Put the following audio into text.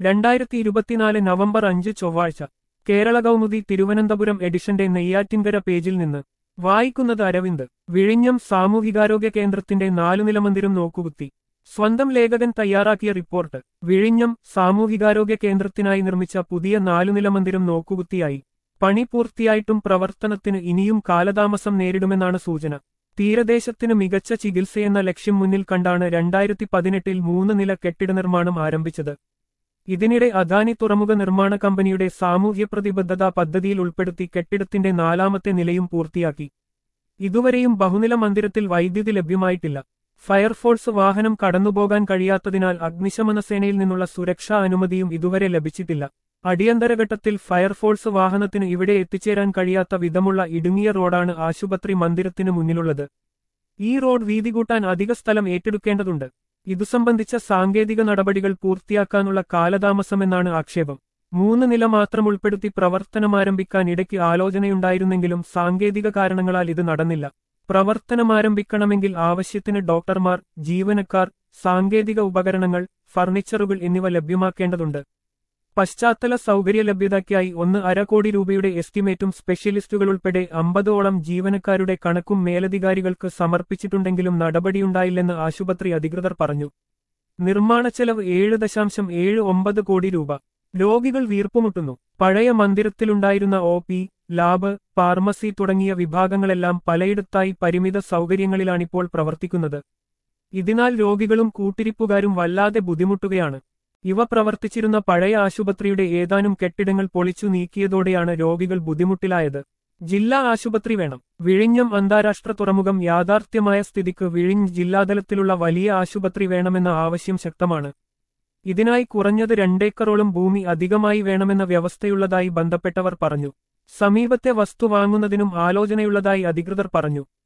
2024 November 5 ചൊവ്വാഴ്ച കേരള കൗമുദി തിരുവനന്തപുരം എഡിഷന്റെ നെയ്യാറ്റിൻകര പേജിൽ നിന്ന് വായിക്കുന്നത് അരവിന്ദ്. വിഴിഞ്ഞം സാമൂഹികാരോഗ്യ കേന്ദ്രത്തിന്റെ 4 നില മന്ദിരം നോക്കുകുത്തി. സ്വന്തം ലേഖകൻ തയ്യാറാക്കിയ റിപ്പോർട്ട്. വിഴിഞ്ഞം സാമൂഹികാരോഗ്യ കേന്ദ്രത്തിനായി നിർമ്മിച്ച പുതിയ 4 നില മന്ദിരം നോക്കുകുത്തിയായി. പണി പൂർത്തിയായിട്ടും പ്രവർത്തനത്തിന് ഇനിയും കാലതാമസം നേരിടുമെന്നാണ് സൂചന. തീരദേശത്തിന് മികച്ച ചികിത്സയെന്ന ലക്ഷ്യം മുന്നിൽ കണ്ടാണ് 2018-ൽ 3 നില കെട്ടിട നിർമ്മാണം ആരംഭിച്ചത്. ഇതിനിടെ അദാനി തുറമുഖ നിർമ്മാണ കമ്പനിയുടെ സാമൂഹ്യ പ്രതിബദ്ധതാ പദ്ധതിയിൽ ഉൾപ്പെടുത്തി കെട്ടിടത്തിന്റെ 4ാമത്തെ നിലയും പൂർത്തിയാക്കി. ഇതുവരെയും ബഹുനില മന്ദിരത്തിൽ വൈദ്യുതി ലഭ്യമായിട്ടില്ല. ഫയർഫോഴ്സ് വാഹനം കടന്നുപോകാൻ കഴിയാത്തതിനാൽ അഗ്നിശമന സേനയിൽ നിന്നുള്ള സുരക്ഷാ അനുമതിയും ഇതുവരെ ലഭിച്ചിട്ടില്ല. അടിയന്തരഘട്ടത്തിൽ ഫയർഫോഴ്സ് വാഹനത്തിന് ഇവിടെ എത്തിച്ചേരാൻ കഴിയാത്ത വിധമുള്ള ഇടുങ്ങിയ റോഡാണ് ആശുപത്രി മന്ദിരത്തിന് മുന്നിലുള്ളത്. ഈ റോഡ് വീതി കൂട്ടാൻ അധിക സ്ഥലം ഏറ്റെടുക്കേണ്ടതുണ്ട്. ഇതു സംബന്ധിച്ച സാങ്കേതിക നടപടികൾ പൂർത്തിയാക്കാനുള്ള കാലതാമസമെന്നാണ് ആക്ഷേപം. 3 നില മാത്രം ഉൾപ്പെടുത്തി പ്രവർത്തനമാരംഭിക്കാൻ ഇടയ്ക്ക് ആലോചനയുണ്ടായിരുന്നെങ്കിലും സാങ്കേതിക കാരണങ്ങളാൽ ഇത് നടന്നില്ല. പ്രവർത്തനമാരംഭിക്കണമെങ്കിൽ ആവശ്യത്തിന് ഡോക്ടർമാർ, ജീവനക്കാർ, സാങ്കേതിക ഉപകരണങ്ങൾ, ഫർണിച്ചറുകൾ എന്നിവ ലഭ്യമാക്കേണ്ടതുണ്ട്. പശ്ചാത്തല സൗകര്യ ലഭ്യതയ്ക്കായി 1.5 കോടി രൂപയുടെ എസ്റ്റിമേറ്റും സ്പെഷ്യലിസ്റ്റുകളുൾപ്പെടെ 50ഓളം ജീവനക്കാരുടെ കണക്കും മേലധികാരികൾക്ക് സമർപ്പിച്ചിട്ടുണ്ടെങ്കിലും നടപടിയുണ്ടായില്ലെന്ന് ആശുപത്രി അധികൃതർ പറഞ്ഞു. നിർമ്മാണച്ചെലവ് 7.79 കോടി രൂപ. രോഗികൾ വീർപ്പുമുട്ടുന്നു. പഴയ മന്ദിരത്തിലുണ്ടായിരുന്ന OP, ലാബ്, ഫാർമസി തുടങ്ങിയ വിഭാഗങ്ങളെല്ലാം പലയിടത്തായി പരിമിത സൗകര്യങ്ങളിലാണിപ്പോൾ പ്രവർത്തിക്കുന്നത്. ഇതിനാൽ രോഗികളും കൂട്ടിരിപ്പുകാരും വല്ലാതെ ബുദ്ധിമുട്ടുകയാണ്. ഇവ പ്രവർത്തിച്ചിരുന്ന പഴയ ആശുപത്രിയുടെ ഏതാനും കെട്ടിടങ്ങൾ പൊളിച്ചു നീക്കിയതോടെയാണ് രോഗികൾ ബുദ്ധിമുട്ടിലായത്. ജില്ലാ ആശുപത്രി വേണം. വിഴിഞ്ഞം അന്താരാഷ്ട്ര തുറമുഖം യാഥാർത്ഥ്യമായ സ്ഥിതിക്ക് വിഴിഞ്ഞ് ജില്ലാതലത്തിലുള്ള വലിയ ആശുപത്രി വേണമെന്ന ആവശ്യം ശക്തമാണ്. ഇതിനായി കുറഞ്ഞത് 2 ഏക്കറോളം ഭൂമി അധികമായി വേണമെന്ന വ്യവസ്ഥയുള്ളതായി ബന്ധപ്പെട്ടവർ പറഞ്ഞു. സമീപത്തെ വസ്തു വാങ്ങുന്നതിനും ആലോചനയുള്ളതായി അധികൃതർ പറഞ്ഞു.